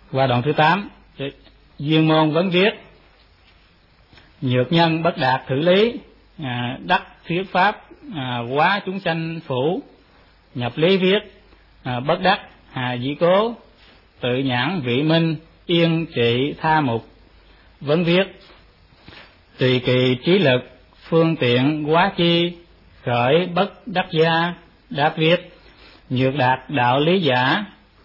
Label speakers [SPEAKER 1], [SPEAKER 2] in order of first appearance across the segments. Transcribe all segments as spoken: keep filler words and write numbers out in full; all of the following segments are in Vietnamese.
[SPEAKER 1] Qua đoạn thứ tám, Duyên môn vấn viết: nhược nhân bất đạt thử lý, à, đắc thuyết pháp, à, quá chúng sanh phủ. Nhập lý viết: à, bất đắc hà dĩ cố, tự nhãn vị minh, yên trị tha mục. Vấn viết: tùy kỳ trí lực, phương tiện quá chi, khởi bất đắc gia. Đáp viết: nhược đạt đạo lý giả,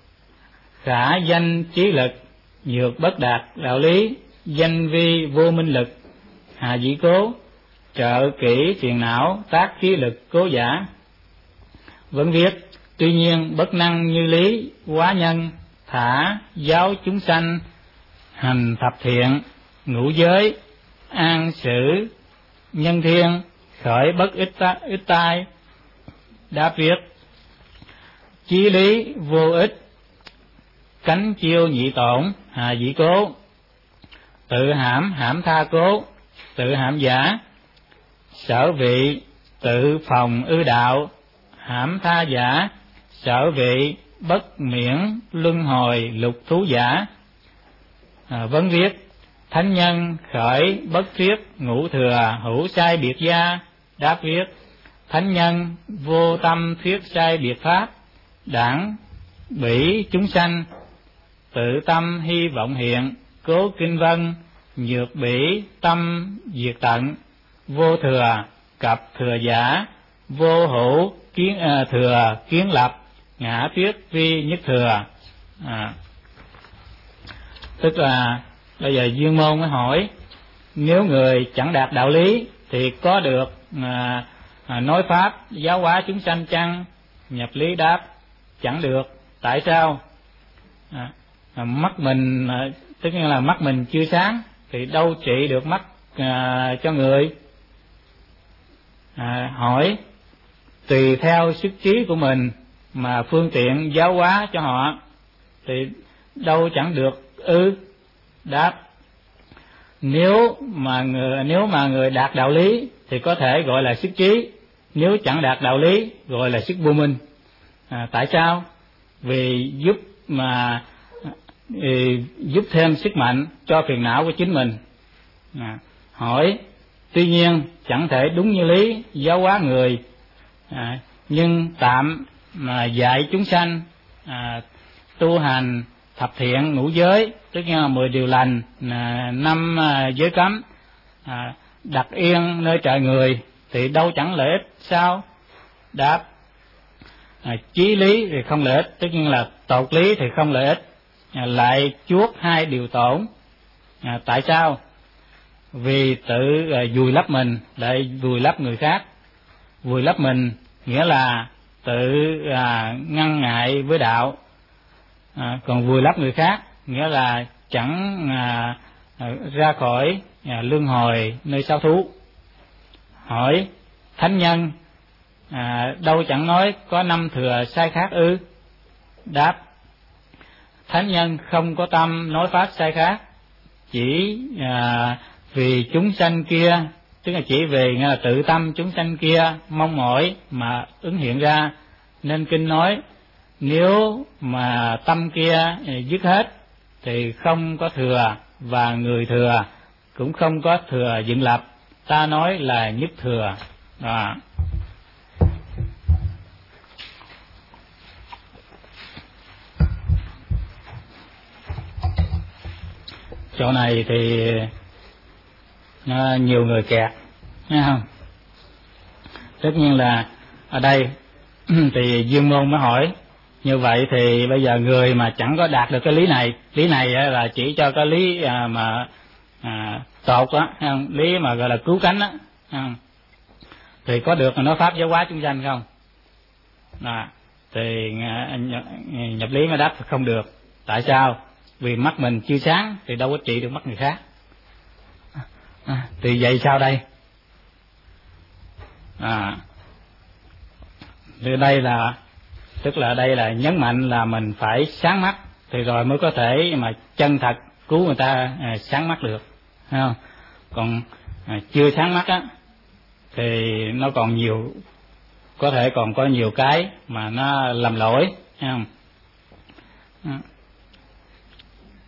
[SPEAKER 1] khả danh trí lực, nhược bất đạt đạo lý, danh vi vô minh lực. Hà dĩ cố, trợ kỹ phiền não, tác khí lực cố giả. Vẫn viết: tuy nhiên bất năng như lý, quá nhân, thả giáo chúng sanh, hành thập thiện, ngũ giới, an xử nhân thiên, khởi bất ích ta, ích tai. Đáp viết: chí lý vô ích, cánh chiêu nhị tổn. Hà dĩ cố, tự hãm hãm tha cố, tự hãm giả, sở vị, tự phòng ư đạo, hãm tha giả, sở vị, bất miễn luân hồi lục thú giả. À, vấn viết: thánh nhân khởi bất thuyết, ngũ thừa hữu sai biệt gia. Đáp viết: thánh nhân vô tâm thuyết sai biệt pháp, đảng bỉ chúng sanh, tự tâm hy vọng hiện, cố kinh vân, nhược bỉ tâm diệt tận. Vô thừa cập thừa giả, vô hữu kiến à, thừa kiến lập, ngã thuyết vi nhất thừa. À, tức là bây giờ Duyên môn mới hỏi: nếu người chẳng đạt đạo lý thì có được à, à, nói pháp giáo hóa chúng sanh chăng? Nhập lý đáp: chẳng được. Tại sao? À, à, mắt mình à, tức là mắt mình chưa sáng thì đâu trị được mắt à, cho người. À, hỏi: tùy theo sức trí của mình mà phương tiện giáo hóa cho họ thì đâu chẳng được ư? Đáp: nếu mà người nếu mà người đạt đạo lý thì có thể gọi là sức trí, nếu chẳng đạt đạo lý gọi là sức vô minh. À, tại sao? Vì giúp mà thì giúp thêm sức mạnh cho phiền não của chính mình. À, hỏi: tuy nhiên chẳng thể đúng như lý giáo hóa người, à, nhưng tạm mà dạy chúng sanh à, tu hành thập thiện ngũ giới, tức là mười điều lành, à, năm à, giới cấm, à, đặt yên nơi trời người thì đâu chẳng lợi ích sao? Đáp: à, chí lý thì không lợi ích, tất nhiên là tột lý thì không lợi ích, à, lại chuốc hai điều tổn. À, tại sao? Vì tự à, vùi lấp mình lại vùi lấp người khác. Vùi lấp mình nghĩa là tự à, ngăn ngại với đạo, à, còn vùi lấp người khác nghĩa là chẳng à, à, ra khỏi à, luân hồi nơi sao thú. Hỏi: thánh nhân à, đâu chẳng nói có năm thừa sai khác ư? Đáp: thánh nhân không có tâm nói pháp sai khác, chỉ à, vì chúng sanh kia, tức là chỉ về là tự tâm chúng sanh kia mong mỏi mà ứng hiện ra, nên kinh nói nếu mà tâm kia dứt hết thì không có thừa, và người thừa cũng không có thừa dựng lập, ta nói là nhất thừa. À. Chỗ này thì à, nhiều người kẹt, nghe không? Tất nhiên là ở đây thì Duyên môn mới hỏi như vậy thì bây giờ người mà chẳng có đạt được cái lý này, lý này là chỉ cho cái lý à, mà à, tột á, lý mà gọi là cứu cánh á, thì có được nói pháp giáo hóa chúng sanh không? À, thì nhập lý mới đáp không được. Tại sao? Vì mắt mình chưa sáng thì đâu có trị được mắt người khác. À, thì vậy sao đây? À, thì đây là tức là đây là nhấn mạnh là mình phải sáng mắt thì rồi mới có thể mà chân thật cứu người ta à, sáng mắt được, thấy không? Còn à, chưa sáng mắt á thì nó còn nhiều, có thể còn có nhiều cái mà nó lầm lỗi, thấy không? À.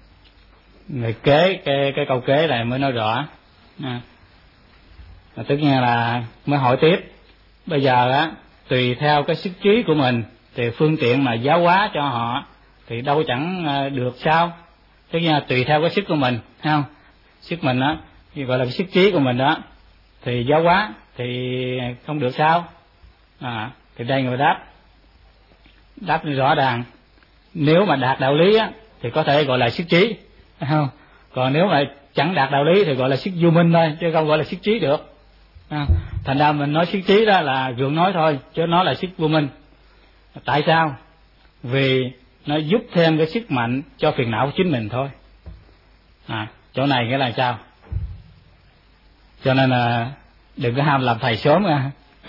[SPEAKER 1] người kế cái cái câu kế này mới nói rõ. À, tức nghĩa là mới hỏi tiếp, bây giờ á tùy theo cái sức trí của mình thì phương tiện mà giáo hóa cho họ thì đâu chẳng được sao. Tức nghĩa là tùy theo cái sức của mình, thấy không? Sức mình á thì gọi là cái sức trí của mình đó, thì giáo hóa thì không được sao. À, thì đây người đáp đáp rõ ràng, nếu mà đạt đạo lý á thì có thể gọi là sức trí, thấy không? Còn nếu mà chẳng đạt đạo lý thì gọi là sức vô minh thôi, chứ không gọi là sức trí được. À, thành ra mình nói sức trí đó là gượng nói thôi, chứ nó là sức vô minh. Tại sao? Vì nó giúp thêm cái sức mạnh cho phiền não của chính mình thôi. À, chỗ này nghĩa là sao? Cho nên là đừng có ham làm thầy sớm nha.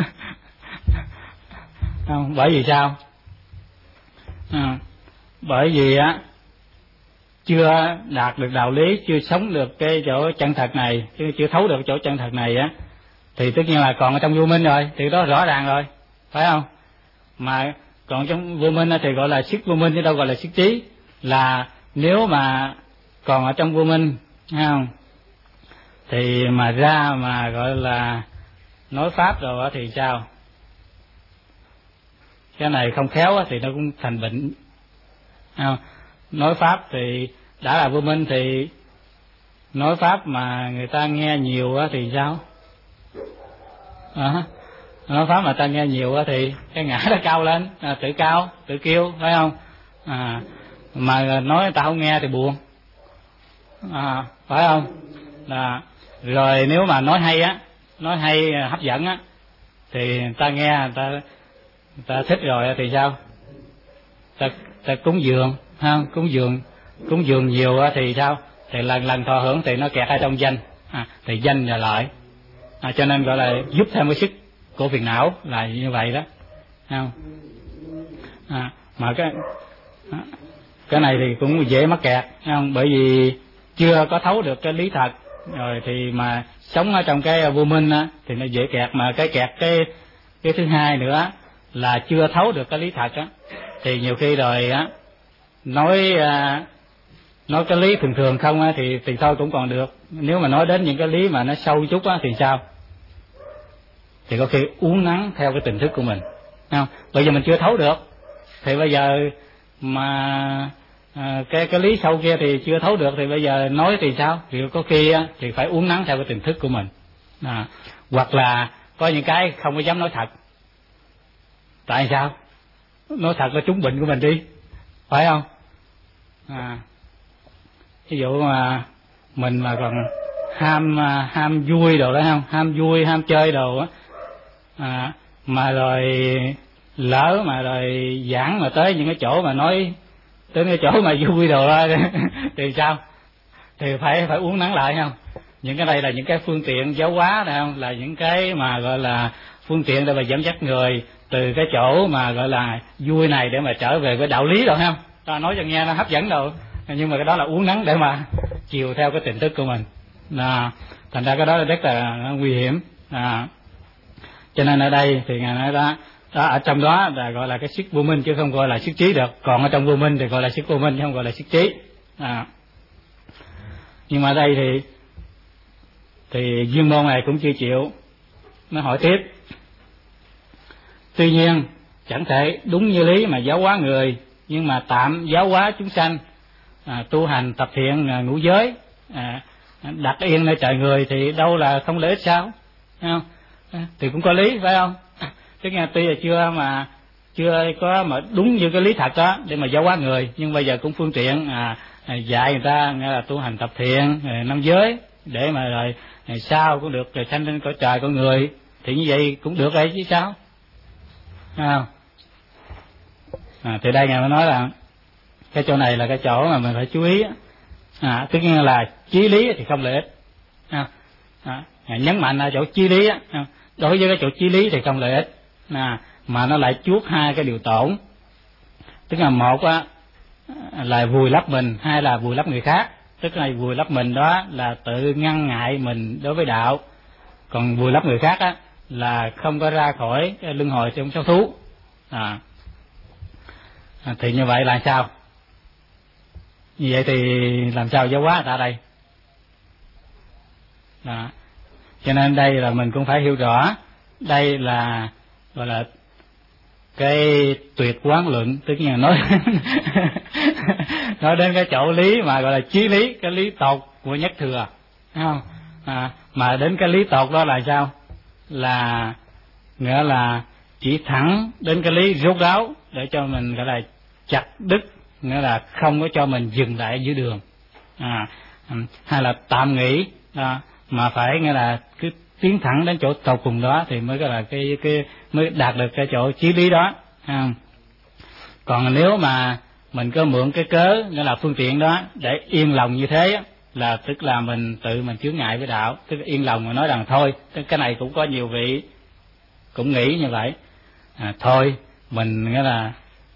[SPEAKER 1] Không, bởi vì sao? À, bởi vì á chưa đạt được đạo lý, chưa sống được cái chỗ chân thật này, chưa, chưa thấu được chỗ chân thật này á, thì tất nhiên là còn ở trong vô minh rồi, thì đó rõ ràng rồi, phải không? Mà còn trong vô minh thì gọi là sức vô minh chứ đâu gọi là sức trí. Là nếu mà còn ở trong vô minh, thấy không, thì mà ra mà gọi là nói pháp rồi thì sao? Cái này không khéo thì nó cũng thành bệnh. Không? Nói pháp thì đã là vô minh thì nói pháp mà người ta nghe nhiều thì sao? À, nói pháp mà ta nghe nhiều thì cái ngã nó cao lên, à, tự cao, tự kiêu, phải không? À, mà nói người ta không nghe thì buồn, à, phải không? À, rồi nếu mà nói hay á, nói hay hấp dẫn á, thì người ta nghe, người ta, người ta thích rồi thì sao? Ta, ta cúng dường, không? Cúng dường, cúng dường nhiều thì sao? Thì lần lần thọ hưởng thì nó kẹt ở trong danh, à, thì danh là lợi. À, cho nên gọi là giúp thêm cái sức của phiền não là như vậy đó, không? À, mà cái cái này thì cũng dễ mắc kẹt, không? Bởi vì chưa có thấu được cái lý thật rồi thì mà sống ở trong cái vô minh á, thì nó dễ kẹt. Mà cái kẹt cái cái thứ hai nữa là chưa thấu được cái lý thật á, thì nhiều khi rồi á nói nói cái lý thường thường không á thì thì thôi cũng còn được. Nếu mà nói đến những cái lý mà nó sâu chút á thì sao? Thì có khi uốn nắn theo cái tình thức của mình, không? Bây giờ mình chưa thấu được thì bây giờ mà à, cái cái lý sâu kia thì chưa thấu được thì bây giờ nói thì sao? Thì có khi á, thì phải uốn nắn theo cái tình thức của mình. À, hoặc là có những cái không có dám nói thật. Tại sao? Nói thật là trúng bệnh của mình đi, phải không? À, ví dụ mà mình mà còn ham ham vui đồ đó, không? Ham vui, ham chơi đồ á, à, mà rồi lỡ mà rồi giảng mà tới những cái chỗ mà nói tới cái chỗ mà vui đồ đó thì sao? Thì phải phải uốn nắn lại, không? Những cái này là những cái phương tiện giáo hóa này, không? Là những cái mà gọi là phương tiện để mà dẫn dắt người từ cái chỗ mà gọi là vui này để mà trở về với đạo lý rồi, không? Ta nói cho nghe nó hấp dẫn đâu, nhưng mà cái đó là uốn nắn để mà chiều theo cái tình thức của mình. À, thành ra cái đó là rất là nguy hiểm. À, cho nên ở đây thì ngài nói đó, đó ở trong đó là gọi là cái sức vô minh chứ không gọi là sức trí được. Còn ở trong vô minh thì gọi là sức vô minh chứ không gọi là sức trí. À, nhưng mà ở đây thì thì Duyên Môn này cũng chưa chịu, nó hỏi tiếp. Tuy nhiên chẳng thể đúng như lý mà giáo hóa người, nhưng mà tạm giáo hóa chúng sanh, à, tu hành tập thiện à, ngũ giới, à, đặt yên nơi trời người thì đâu là không lợi ích sao? Thấy không? À, thì cũng có lý, phải không? Tức là tuy là chưa mà chưa có mà đúng như cái lý thật đó để mà giáo hóa người, nhưng bây giờ cũng phương tiện à, à, dạy người ta nghe là tu hành tập thiện à, năm giới để mà rồi ngày sau cũng được rồi sanh lên cõi trời con người, thì như vậy cũng được đấy chứ sao? À, à, thì đây ngài mới nói là cái chỗ này là cái chỗ mà mình phải chú ý. À, tức là chí lý thì không lợi ích. À, à, nhấn mạnh là chỗ chí lý á, đối với cái chỗ chí lý thì không lợi ích, à, mà nó lại chuốc hai cái điều tổn. Tức là một á là vùi lấp mình, hai là vùi lấp người khác. Tức là vùi lấp mình đó là tự ngăn ngại mình đối với đạo, còn vùi lấp người khác á là không có ra khỏi luân hồi trong sáu thú. À, à, thì như vậy là sao? Như vậy thì làm sao giáo hóa người ta đây? Đó. Cho nên đây là mình cũng phải hiểu rõ, đây là gọi là cái tuyệt quán luận, tức là nói nói đến cái chỗ lý mà gọi là chí lý, cái lý tột của nhất thừa, thấy không? À, mà đến cái lý tột đó là sao? Là nghĩa là chỉ thẳng đến cái lý rốt ráo để cho mình gọi là chặt đứt, nghĩa là không có cho mình dừng lại dưới đường, à, hay là tạm nghỉ, à, mà phải nghĩa là cứ tiến thẳng đến chỗ tột cùng đó thì mới gọi là cái cái mới đạt được cái chỗ chí lý đó. À, còn nếu mà mình có mượn cái cớ nghĩa là phương tiện đó để yên lòng như thế là tức là mình tự mình chướng ngại với đạo, tức là yên lòng mà nói rằng thôi, cái này cũng có nhiều vị cũng nghĩ như vậy, à, thôi mình nghĩa là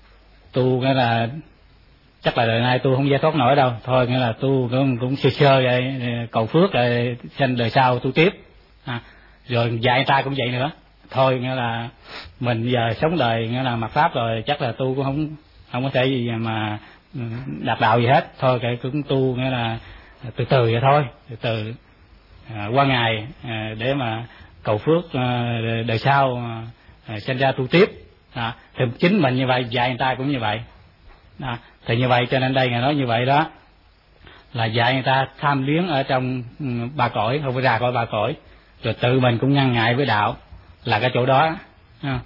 [SPEAKER 1] tu nghĩa là chắc là đời nay tu không giải thoát nổi đâu, thôi nghĩa là tu cũng, cũng sơ sơ vậy, cầu phước rồi sanh đời sau tu tiếp, à, rồi dạy người ta cũng vậy nữa, thôi nghĩa là mình giờ sống đời nghĩa là mặc pháp rồi chắc là tu cũng không không có thể gì mà đạt đạo gì hết, thôi cái cũng tu nghĩa là từ từ vậy thôi, từ từ à, qua ngày à, để mà cầu phước à, đời sau à, sinh ra tu tiếp, à, thì chính mình như vậy dạy người ta cũng như vậy, à, thì như vậy cho nên đây ngài nói như vậy đó là dạy người ta tham luyến ở trong ba cõi, không phải ra khỏi ba cõi, rồi tự mình cũng ngăn ngại với đạo, là cái chỗ đó. À,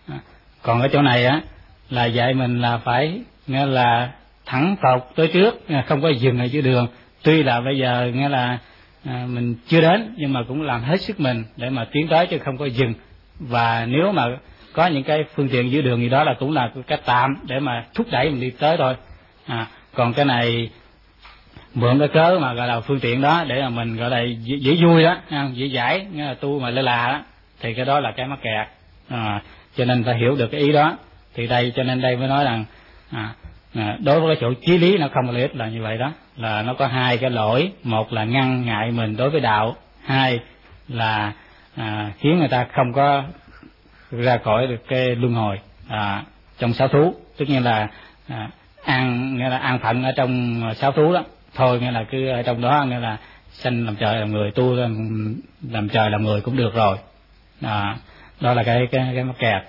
[SPEAKER 1] còn cái chỗ này á là dạy mình là phải nghĩa là thẳng tột tới trước, không có dừng ở giữa đường, tuy là bây giờ nghĩa là à, mình chưa đến nhưng mà cũng làm hết sức mình để mà tiến tới chứ không có dừng, và nếu mà có những cái phương tiện giữa đường gì đó là cũng là cái tạm để mà thúc đẩy mình đi tới thôi, à, còn cái này mượn cái cớ mà gọi là phương tiện đó để mà mình gọi là dễ vui đó, dễ giải, nghĩa là tu mà lơ là đó, thì cái đó là cái mắc kẹt, à, cho nên phải hiểu được cái ý đó. Thì đây cho nên đây mới nói rằng à, à, đối với cái chỗ chí lý nó không có lợi ích là như vậy đó, là nó có hai cái lỗi, một là ngăn ngại mình đối với đạo, hai là à, khiến người ta không có ra khỏi được cái luân hồi à, trong sáu thú, tức như là à, an nghĩa là an phận ở trong sáu thú đó, thôi nghĩa là cứ ở trong đó nghĩa là sanh làm trời làm người, tu làm, làm trời làm người cũng được rồi, à, đó là cái cái cái mắc kẹt.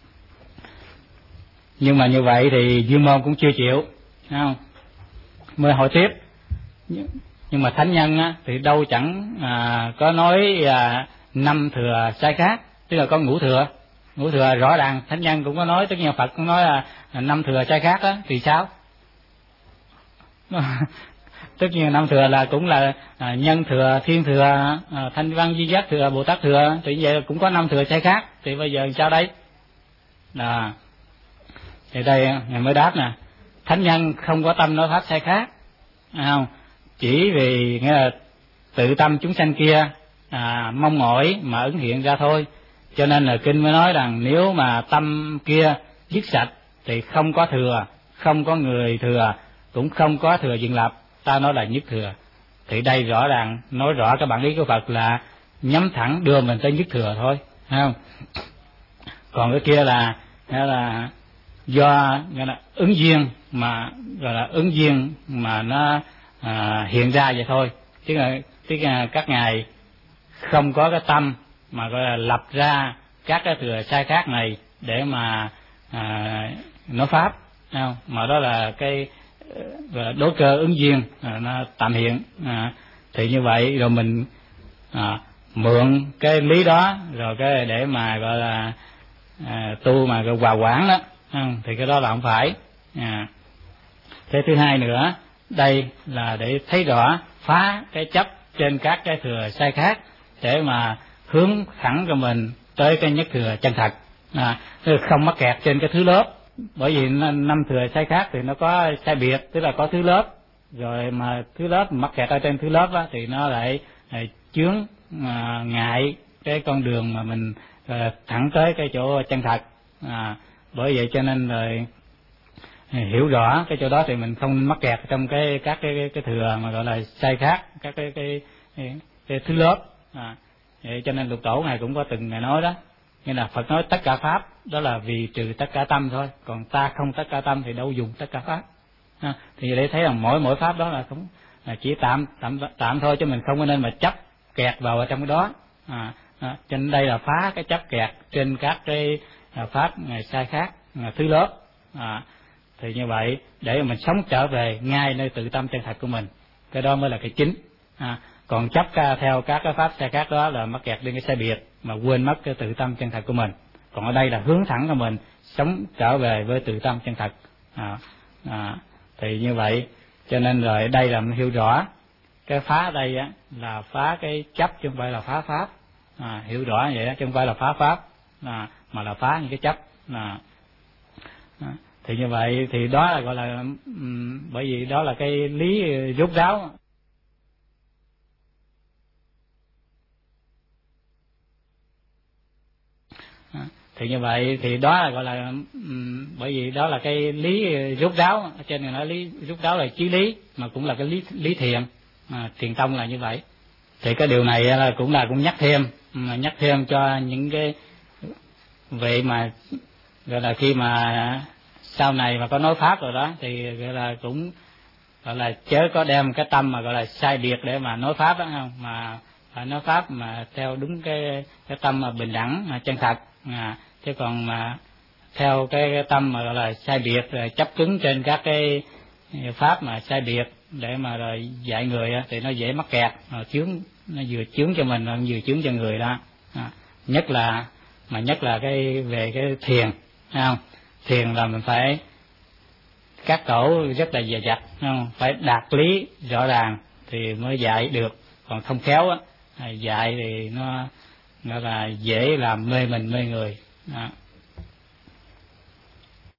[SPEAKER 1] Nhưng mà như vậy thì Dương Môn cũng chưa chịu, thấy không? Mới hỏi tiếp, nhưng mà thánh nhân á, thì đâu chẳng à, có nói à, năm thừa sai khác, tức là có ngũ thừa, ngũ thừa rõ ràng thánh nhân cũng có nói, tất nhiên Phật cũng nói là năm thừa sai khác á, thì sao? Tất nhiên năm thừa là cũng là à, nhân thừa, thiên thừa, à, thanh văn duy giác thừa, Bồ Tát thừa, thì vậy cũng có năm thừa sai khác, thì bây giờ sao đây? À, thì đây ngài mới đáp nè, thánh nhân không có tâm nói pháp sai khác, không? Chỉ vì nghĩa là tự tâm chúng sanh kia à, mong mỏi mà ứng hiện ra thôi, cho nên là kinh mới nói rằng nếu mà tâm kia dứt sạch thì không có thừa, không có người thừa, cũng không có thừa diện lập, ta nói là nhất thừa. Thì đây rõ ràng nói rõ cái bản lý của Phật là nhắm thẳng đưa mình tới nhất thừa thôi, thấy không? Còn cái kia là nghĩa là do nghĩa là ứng duyên mà gọi là ứng duyên mà nó à, hiện ra vậy thôi, tức là tức là các ngài không có cái tâm mà gọi là lập ra các cái thừa sai khác này để mà à, nói pháp, không? Mà đó là cái gọi là đối cơ ứng duyên à, nó tạm hiện, à, thì như vậy rồi mình à, mượn cái lý đó rồi cái để mà gọi là à, tu mà gọi hòa quản đó, không? Thì cái đó là không phải. À, cái thứ hai nữa đây là để thấy rõ phá cái chấp trên các cái thừa sai khác để mà hướng thẳng cho mình tới cái nhất thừa chân thật, à, không mắc kẹt trên cái thứ lớp, bởi vì năm thừa sai khác thì nó có sai biệt, tức là có thứ lớp rồi mà thứ lớp mắc kẹt ở trên thứ lớp đó, thì nó lại, lại chướng à, ngại cái con đường mà mình à, thẳng tới cái chỗ chân thật, à, bởi vậy cho nên rồi hiểu rõ cái chỗ đó thì mình không mắc kẹt trong cái các cái cái, cái thừa mà gọi là sai khác, các cái cái, cái, cái thứ lớp, à, vậy cho nên Lục Tổ ngài cũng có từng ngày nói đó, nghĩa là Phật nói tất cả pháp đó là vì trừ tất cả tâm thôi, còn ta không tất cả tâm thì đâu dùng tất cả pháp, À, thì để thấy rằng mỗi mỗi pháp đó là cũng là chỉ tạm tạm tạm thôi, chứ mình không có nên mà chấp kẹt vào ở trong cái đó. À, à, cho nên đây là phá cái chấp kẹt trên các cái à, pháp à, sai khác à, thứ lớp. À, thì như vậy để mà mình sống trở về ngay nơi tự tâm chân thật của mình, cái đó mới là cái chính. À, còn chấp ca theo các cái pháp sai khác đó là mắc kẹt lên cái sai biệt mà quên mất cái tự tâm chân thật của mình. Còn ở đây là hướng thẳng cho mình sống trở về với tự tâm chân thật. À, à, thì như vậy cho nên rồi đây là mình hiểu rõ cái phá ở đây á là phá cái chấp chứ không phải là phá pháp. À, hiểu rõ vậy đó, chứ không phải là phá pháp, à, mà là phá những cái chấp. À, à, thì như vậy thì đó là gọi là um, bởi vì đó là cái lý rốt ráo. À, thì như vậy thì đó là gọi là um, bởi vì đó là cái lý rốt ráo, ở trên này nói lý rốt ráo là chí lý, mà cũng là cái lý lý thiền. À, thiền tông là như vậy. Thì cái điều này là cũng là cũng nhắc thêm mà nhắc thêm cho những cái vị mà gọi là khi mà sau này mà có nói pháp rồi đó thì gọi là cũng gọi là chớ có đem cái tâm mà gọi là sai biệt để mà nói pháp đó, không, mà phải nói pháp mà theo đúng cái cái tâm mà bình đẳng mà chân thật. À, chứ còn mà theo cái, cái tâm mà gọi là sai biệt rồi chấp cứng trên các cái pháp mà sai biệt để mà rồi dạy người thì nó dễ mắc kẹt, nó chướng, nó vừa chướng cho mình, nó vừa chướng cho người đó. À, nhất là mà nhất là cái về cái thiền, thấy không? Thiền là mình phải các tổ rất là dè dặt, không? Phải đạt lý rõ ràng thì mới dạy được, còn không khéo á dạy thì nó nó là dễ làm mê mình mê người. Đó.